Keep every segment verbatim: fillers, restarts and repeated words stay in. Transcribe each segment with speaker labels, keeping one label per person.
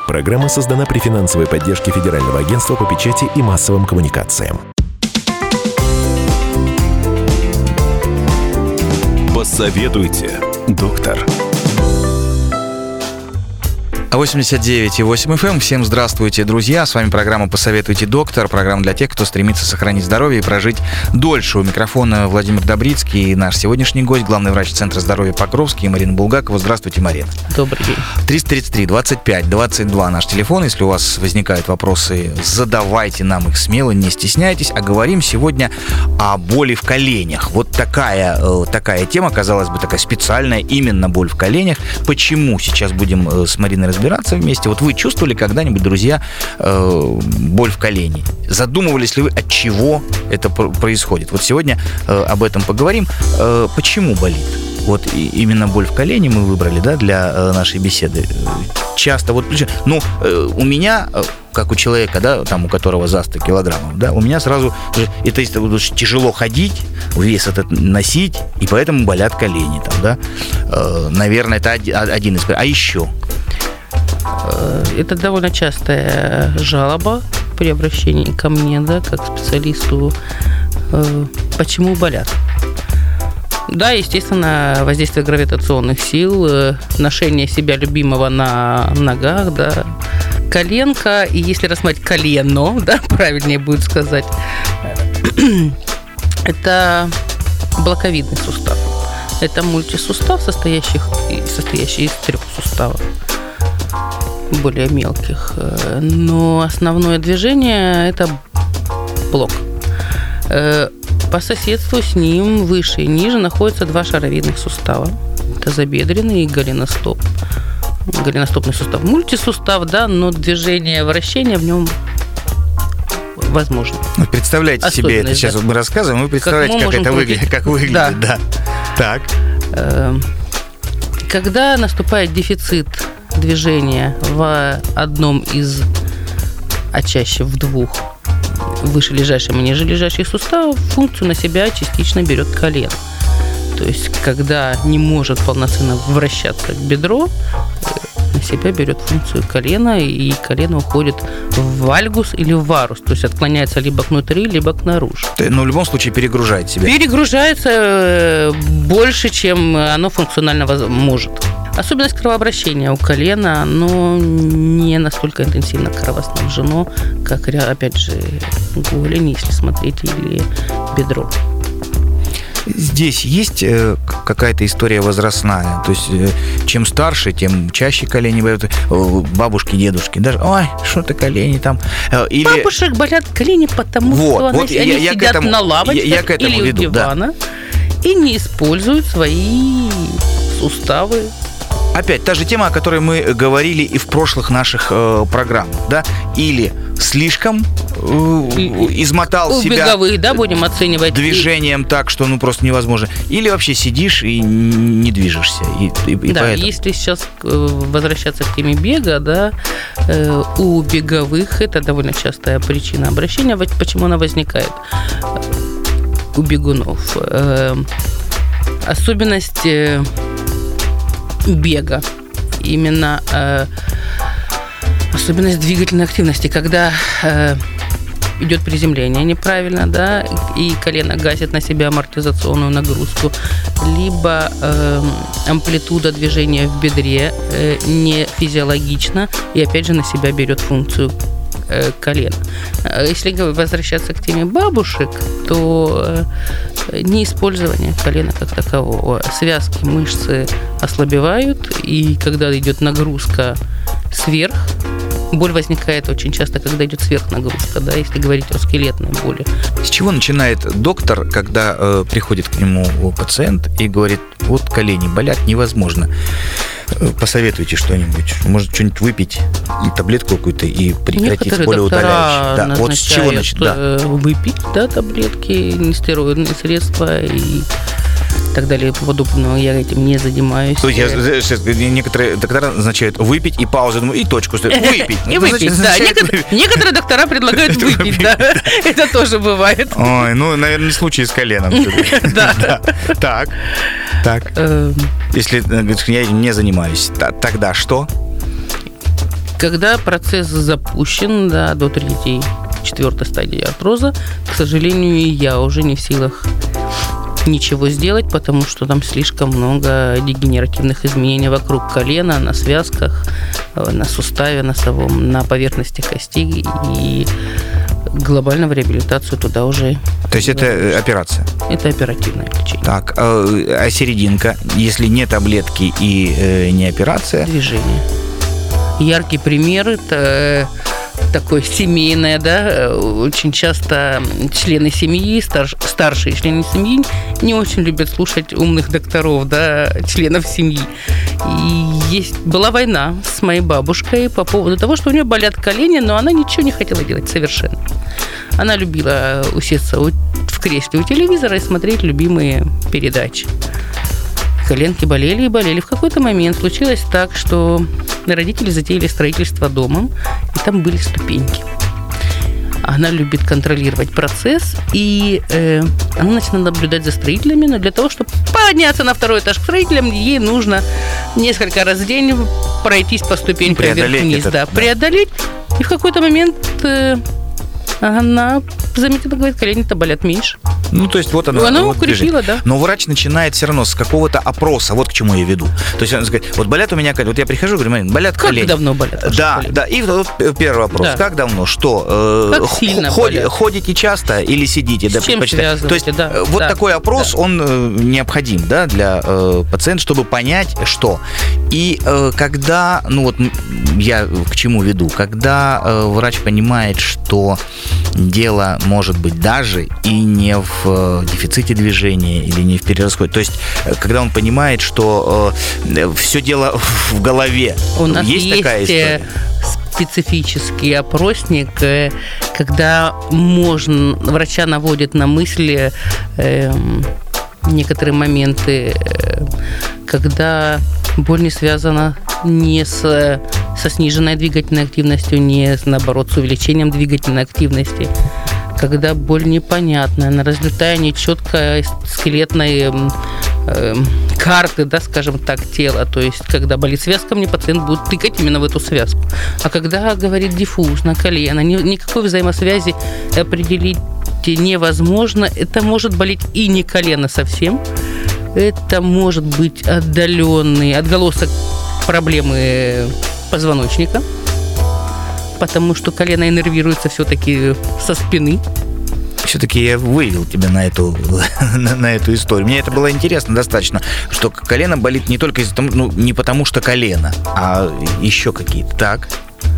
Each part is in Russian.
Speaker 1: Программа создана при финансовой поддержке Федерального агентства по печати и массовым коммуникациям. Посоветуйте, доктор.
Speaker 2: восемьдесят девять и восемь эф эм. Всем здравствуйте, друзья. С вами программа «Посоветуйте, доктор». Программа для тех, кто стремится сохранить здоровье и прожить дольше. У микрофона Владимир Добрицкий и наш сегодняшний гость, главный врач Центра здоровья Покровский, Марина Булгакова. Здравствуйте, Марина.
Speaker 3: Добрый день.
Speaker 2: триста тридцать три двадцать пять двадцать два наш телефон. Если у вас возникают вопросы, задавайте нам их смело, не стесняйтесь. А говорим сегодня о боли в коленях. Вот такая, такая тема, казалось бы, такая специальная, именно боль в коленях. Почему? Сейчас будем с Мариной разбираться вместе. Вот вы чувствовали когда-нибудь, друзья, э, боль в колене? Задумывались ли вы, от чего это происходит? Вот сегодня э, об этом поговорим. Э, почему болит? Вот и, именно боль в колене мы выбрали, да, для э, нашей беседы. Часто вот, ну, э, у меня, э, как у человека, да, там, у которого за сто килограммов, да, у меня сразу, это, это тяжело ходить, вес этот носить, и поэтому болят колени, там, да. Э, наверное, это один, один из... А еще...
Speaker 3: Это довольно частая жалоба при обращении ко мне, да, как специалисту. Почему болят? Да, естественно, воздействие гравитационных сил, ношение себя любимого на ногах, да, коленка, и если рассматривать колено, да, правильнее будет сказать, это блоковидный сустав. Это мультисустав, состоящий, состоящий из трех суставов, более мелких. Но основное движение – это блок. По соседству с ним выше и ниже находятся два шаровидных сустава. Тазобедренный и голеностоп. Голеностопный сустав. Мультисустав, да, но движение, вращение в нем возможно.
Speaker 2: Вы представляете себе это, сейчас да? вот мы рассказываем, вы представляете, как, как это выглядит, как выглядит, да. да. Так.
Speaker 3: Когда наступает дефицит движения в одном из, а чаще в двух вышележащих и нижележащих суставов, функцию на себя частично берет колено. То есть, когда не может полноценно вращаться бедро, на себя берет функцию колена, и колено уходит в вальгус или в варус, то есть отклоняется либо к внутри, либо к наружу.
Speaker 2: Но в любом случае перегружает себя.
Speaker 3: Перегружается больше, чем оно функционально может. Особенность кровообращения у колена, оно не настолько интенсивно кровоснабжено, как, опять же, голень, если смотреть, или бедро.
Speaker 2: Здесь есть э, какая-то история возрастная, то есть э, чем старше, тем чаще колени болят, э, бабушки, дедушки, даже, ой, что-то колени там.
Speaker 3: Э, или... Бабушек болят колени, потому
Speaker 2: вот,
Speaker 3: что
Speaker 2: вот
Speaker 3: они, они
Speaker 2: я,
Speaker 3: сидят
Speaker 2: этому,
Speaker 3: на лавочках
Speaker 2: я, я к этому
Speaker 3: или
Speaker 2: веду,
Speaker 3: у дивана, да, и не используют свои суставы.
Speaker 2: Опять та же тема, о которой мы говорили и в прошлых наших э, программах, да, или слишком э, измотал
Speaker 3: у
Speaker 2: себя
Speaker 3: беговых, да, будем оценивать
Speaker 2: движением и... так, что ну просто невозможно, или вообще сидишь и не движешься. И, и, и
Speaker 3: да,
Speaker 2: поэтому...
Speaker 3: если сейчас возвращаться к теме бега, да, э, у беговых это довольно частая причина обращения. Почему она возникает у бегунов? Э, особенность э, бега, именно э, особенность двигательной активности, когда э, идет приземление неправильно, да, и колено гасит на себя амортизационную нагрузку, либо э, амплитуда движения в бедре э, не физиологична и опять же на себя берет функцию э, колена. Если возвращаться к теме бабушек, то э, неиспользование колена как такового. Связки, мышцы ослабевают, и когда идет нагрузка сверх, боль возникает очень часто, когда идет сверхнагрузка, да, если говорить о скелетной боли.
Speaker 2: С чего начинает доктор, когда э, приходит к нему пациент и говорит, вот колени болят, невозможно? Посоветуйте что-нибудь. Может, что-нибудь выпить, таблетку какую-то и прекратить болеутоляющее. Да, вот с чего начать? Да.
Speaker 3: Выпить, да, таблетки, нестероидные средства и так далее и подобное. Я этим не занимаюсь.
Speaker 2: То есть я, сейчас, некоторые доктора назначают выпить и паузу, думаю, и точку ставят. Выпить.
Speaker 3: И выпить, да. Некоторые доктора предлагают выпить, да. Это тоже бывает.
Speaker 2: Ой, ну, наверное, не случай с коленом.
Speaker 3: Да.
Speaker 2: Так, так. Если я не занимаюсь, тогда что?
Speaker 3: Когда процесс запущен, да, до третьей, четвертой стадии артроза, к сожалению, я уже не в силах ничего сделать, потому что там слишком много дегенеративных изменений вокруг колена, на связках, на суставе носовом, на поверхности костей, и глобально в реабилитацию туда уже...
Speaker 2: То есть это операция?
Speaker 3: Это оперативное лечение.
Speaker 2: Так, а серединка, если не таблетки и не операция?
Speaker 3: Движение. Яркий пример – это такое семейное, да, очень часто члены семьи, старш, старшие члены семьи не очень любят слушать умных докторов, да, членов семьи. И есть, была война с моей бабушкой по поводу того, что у нее болят колени, но она ничего не хотела делать совершенно. Она любила усесться в кресле у телевизора и смотреть любимые передачи. Коленки болели и болели. В какой-то момент случилось так, что родители затеяли строительство дома, и там были ступеньки. Она любит контролировать процесс, и э, она начала наблюдать за строителями, но для того, чтобы подняться на второй этаж к строителям, ей нужно несколько раз в день пройтись по ступенькам вверх-вниз. Да, да. Преодолеть. И в какой-то момент э, она заметила, говорит, колени-то болят меньше.
Speaker 2: Ну, то есть вот она,
Speaker 3: она
Speaker 2: вот
Speaker 3: укрепила, да.
Speaker 2: Но врач начинает все равно с какого-то опроса, вот к чему я веду. То есть он говорит, вот болят у меня колени. Вот я прихожу, говорю, Марина, болят
Speaker 3: как
Speaker 2: колени.
Speaker 3: Как давно болят?
Speaker 2: Да,
Speaker 3: колени?
Speaker 2: Да. И вот первый вопрос. Да. Как давно? Что?
Speaker 3: Как э, сильно
Speaker 2: ход,
Speaker 3: болят?
Speaker 2: Ходите часто или сидите?
Speaker 3: С
Speaker 2: да,
Speaker 3: чем связываете?
Speaker 2: То есть
Speaker 3: да.
Speaker 2: вот
Speaker 3: да.
Speaker 2: такой опрос, да. он э, необходим, да, для э, пациента, чтобы понять, что. И э, когда, ну вот я к чему веду, когда э, врач понимает, что дело может быть даже и не в э, дефиците движения или не в перерасходе. То есть, когда он понимает, что э, все дело в голове.
Speaker 3: У нас
Speaker 2: есть, есть такая история?
Speaker 3: Специфический опросник, когда можно, врача наводит на мысли э, некоторые моменты, э, когда боль не связана не с, со сниженной двигательной активностью, не наоборот с увеличением двигательной активности. Когда боль непонятная, на разлетании четкой скелетной э, карты, да, скажем так, тела. То есть, когда болит связка, мне пациент будет тыкать именно в эту связку. А когда говорит диффузно, колено, ни, никакой взаимосвязи определить невозможно. Это может болеть и не колено совсем. Это может быть отдаленный отголосок проблемы позвоночника, потому что колено иннервируется все-таки со спины.
Speaker 2: Все-таки я вывел тебя на эту, на, на эту историю. Мне это было интересно достаточно, что колено болит не только из-за того, ну, не потому что колено, а еще какие-то. Так,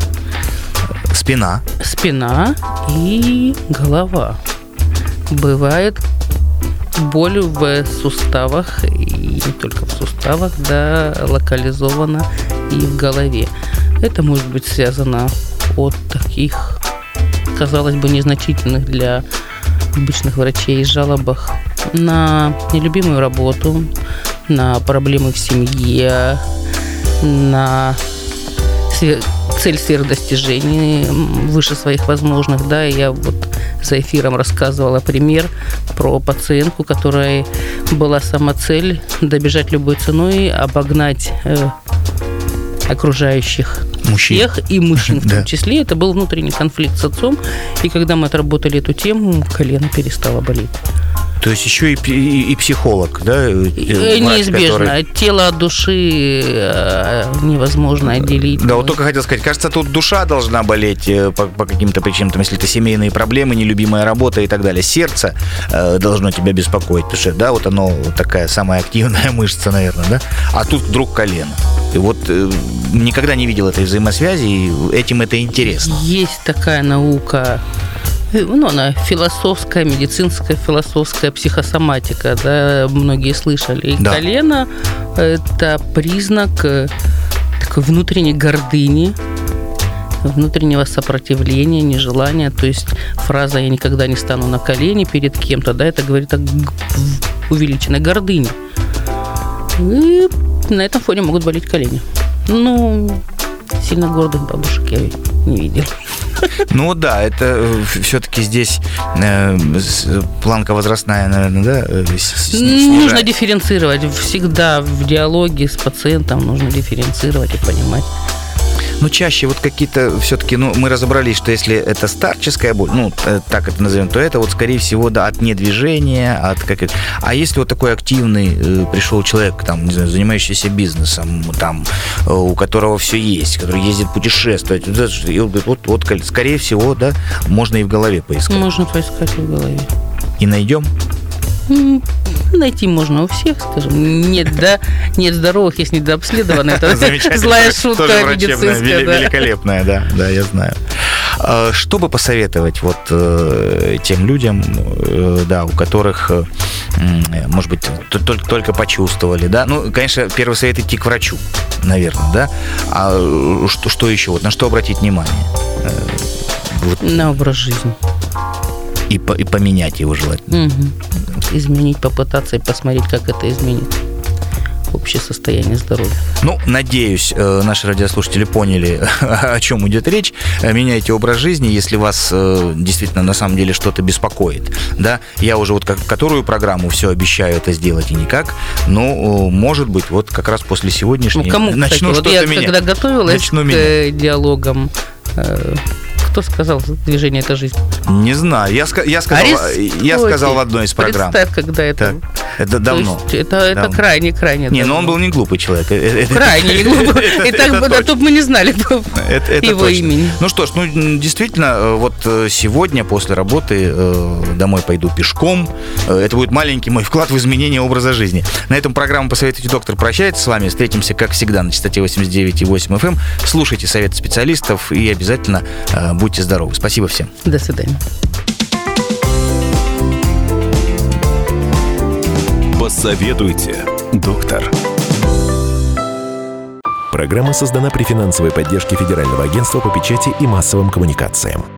Speaker 2: спина.
Speaker 3: Спина и голова. Бывает боль в суставах, и не только в суставах, да, локализована и в голове. Это может быть связано от таких, казалось бы, незначительных для обычных врачей жалобах на нелюбимую работу, на проблемы в семье, на цель сверхдостижений выше своих возможных. Да, я вот за эфиром рассказывала пример про пациентку, которой была сама цель добежать любой ценой, обогнать э, окружающих
Speaker 2: мужчин.
Speaker 3: Всех, и мужчин в том
Speaker 2: да.
Speaker 3: числе. Это был внутренний конфликт с отцом. И когда мы отработали эту тему, колено перестало болеть.
Speaker 2: То есть еще и, и, и психолог, да?
Speaker 3: Неизбежно. Который... Тело от души невозможно отделить.
Speaker 2: Да, вот только хотел сказать, кажется, тут душа должна болеть по, по каким-то причинам, там, если это семейные проблемы, нелюбимая работа и так далее. Сердце э, должно тебя беспокоить, потому что, да, вот оно такая самая активная мышца, наверное, да? А тут вдруг колено. И вот э, никогда не видел этой взаимосвязи, и этим это интересно.
Speaker 3: Есть такая наука, ну, она философская, медицинская, философская психосоматика, да, многие слышали. И да. Колено – это признак такой внутренней гордыни, внутреннего сопротивления, нежелания. То есть фраза «я никогда не стану на колени перед кем-то», да, это говорит о увеличенной гордыне. И на этом фоне могут болеть колени. Ну, сильно гордых бабушек я не видела.
Speaker 2: Ну да, это все-таки здесь э, планка возрастная, наверное, да? Снижает.
Speaker 3: Нужно дифференцировать. Всегда в диалоге с пациентом нужно дифференцировать и понимать.
Speaker 2: Но чаще вот какие-то все-таки, ну, мы разобрались, что если это старческая боль, ну, так это назовем, то это вот, скорее всего, да, от недвижения, от как это. А если вот такой активный э, пришел человек, там, не знаю, занимающийся бизнесом, там, э, у которого все есть, который ездит путешествовать, и вот, вот, вот, скорее всего, да, можно и в голове поискать.
Speaker 3: Можно поискать и в голове.
Speaker 2: И найдем?
Speaker 3: Найти можно у всех, скажем. Нет, да, нет здоровых, есть недообследованные. Это злая шутка медицинская.
Speaker 2: Великолепная, да, да, я знаю. Что бы посоветовать вот тем людям, да, у которых, может быть, только, только почувствовали, да? Ну, конечно, первый совет — идти к врачу, наверное, да? А что, что еще? Вот на что обратить внимание? Вот.
Speaker 3: На образ жизни.
Speaker 2: И, по, и поменять его желательно.
Speaker 3: Угу. Изменить, попытаться и посмотреть, как это изменит общее состояние здоровья.
Speaker 2: Ну, надеюсь, наши радиослушатели поняли, о чем идет речь. Меняйте образ жизни, если вас действительно на самом деле что-то беспокоит. Да? Я уже вот как, которую программу все обещаю это сделать и никак. Но, может быть, вот как раз после сегодняшней
Speaker 3: ну, кому,
Speaker 2: начну
Speaker 3: кстати,
Speaker 2: что-то
Speaker 3: вот я,
Speaker 2: менять.
Speaker 3: Когда готовилась
Speaker 2: начну
Speaker 3: к
Speaker 2: менять.
Speaker 3: диалогам, кто сказал, движение – это жизнь?
Speaker 2: Не знаю. Я, я, сказал, я сказал в одной из программ.
Speaker 3: Представь, когда это...
Speaker 2: Так, это давно.
Speaker 3: Это, это крайне-крайне
Speaker 2: Не, но он был не глупый человек.
Speaker 3: Крайне не глупый. И так бы, да, тут мы не знали его имени.
Speaker 2: Ну что ж, ну действительно, вот сегодня после работы домой пойду пешком. Это будет маленький мой вклад в изменение образа жизни. На этом программа «Посоветуйте, доктор» прощается с вами. Встретимся, как всегда, на частоте восемьдесят девять и восемь эф эм. Слушайте советы специалистов и обязательно будьте здоровы. Спасибо всем.
Speaker 3: До свидания.
Speaker 1: Посоветуйте, доктор. Программа создана при финансовой поддержке Федерального агентства по печати и массовым коммуникациям.